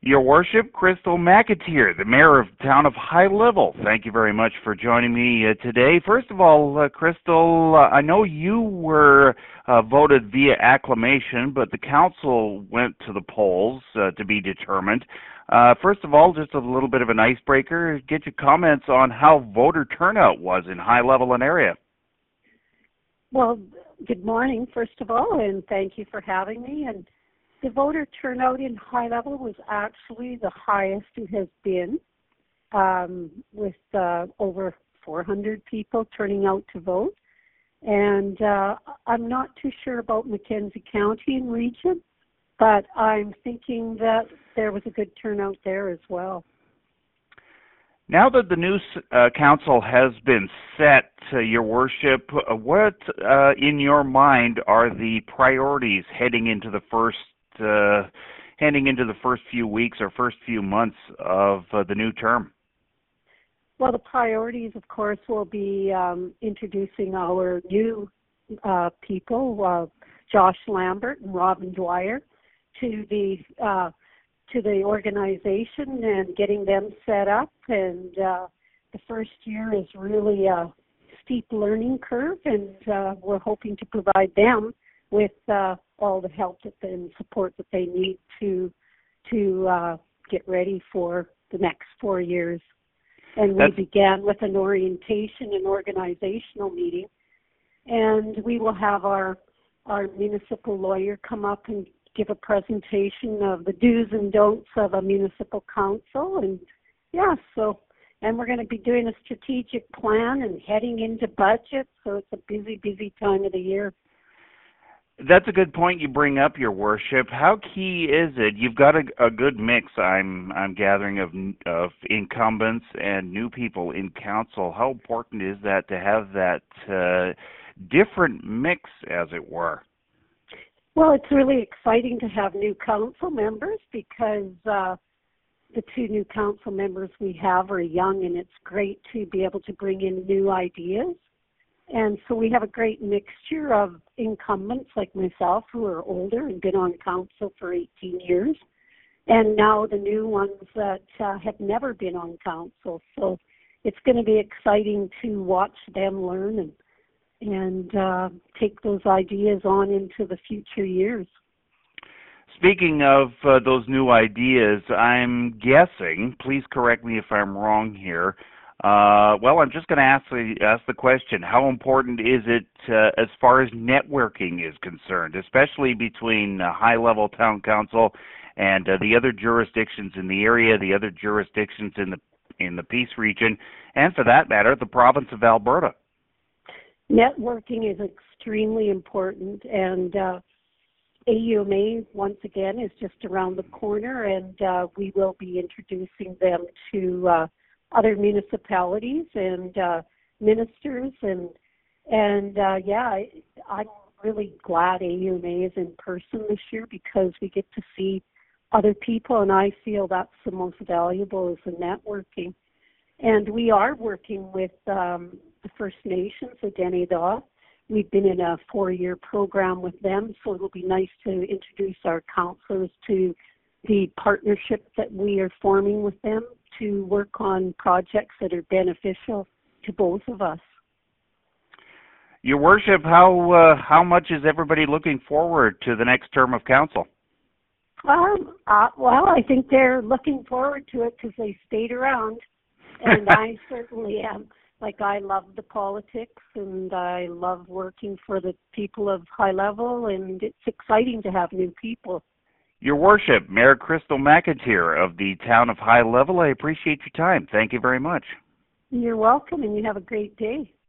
Your Worship, Crystal McAteer, the Mayor of the Town of High Level. Thank you very much for joining me today. First of all, Crystal, I know you were voted via acclamation, but the council went to the polls to be determined. First of all, just a little bit of an icebreaker. Get your comments on how voter turnout was in High Level and area. Well, good morning, first of all, and thank you for having me. And the voter turnout in High Level was actually the highest it has been, with over 400 people turning out to vote. And I'm not too sure about Mackenzie County and region, but I'm thinking that there was a good turnout there as well. Now that the new council has been set, Your Worship, what in your mind are the priorities heading into the first few weeks or first few months of the new term? Well, the priorities, of course, will be introducing our new people, Josh Lambert and Robin Dwyer, to the organization and getting them set up. And the first year is really a steep learning curve, and we're hoping to provide them with all the help and support that they need to get ready for the next 4 years. And we began with an orientation and organizational meeting, and we will have our municipal lawyer come up and give a presentation of the do's and don'ts of a municipal council. And and we're going to be doing a strategic plan and heading into budget, so it's a busy time of the year. That's a good point you bring up, Your Worship. How key is it? You've got a good mix, I'm gathering, of incumbents and new people in council. How important is that to have that different mix, as it were? Well, it's really exciting to have new council members because the two new council members we have are young, and it's great to be able to bring in new ideas. And so we have a great mixture of incumbents like myself who are older and been on council for 18 years, and now the new ones that have never been on council. So it's going to be exciting to watch them learn and take those ideas on into the future years. Speaking of those new ideas, I'm guessing, please correct me if I'm wrong here, I'm just going to ask the question, how important is it as far as networking is concerned, especially between High Level Town Council and the other jurisdictions in the area, the other jurisdictions in the Peace region, and for that matter, the province of Alberta? Networking is extremely important, and AUMA, once again, is just around the corner, and we will be introducing them to other municipalities and ministers, and I'm really glad AUMA is in person this year because we get to see other people, and I feel that's the most valuable is the networking. And we are working with the First Nations, the Dene Daw. We've been in a 4-year program with them, so it'll be nice to introduce our councillors to the partnership that we are forming with them to work on projects that are beneficial to both of us. Your Worship, how much is everybody looking forward to the next term of council? I think they're looking forward to it because they stayed around, and I certainly am. I love the politics, and I love working for the people of High Level, and it's exciting to have new people. Your Worship, Mayor Crystal McAteer of the Town of High Level, I appreciate your time. Thank you very much. You're welcome, and you have a great day.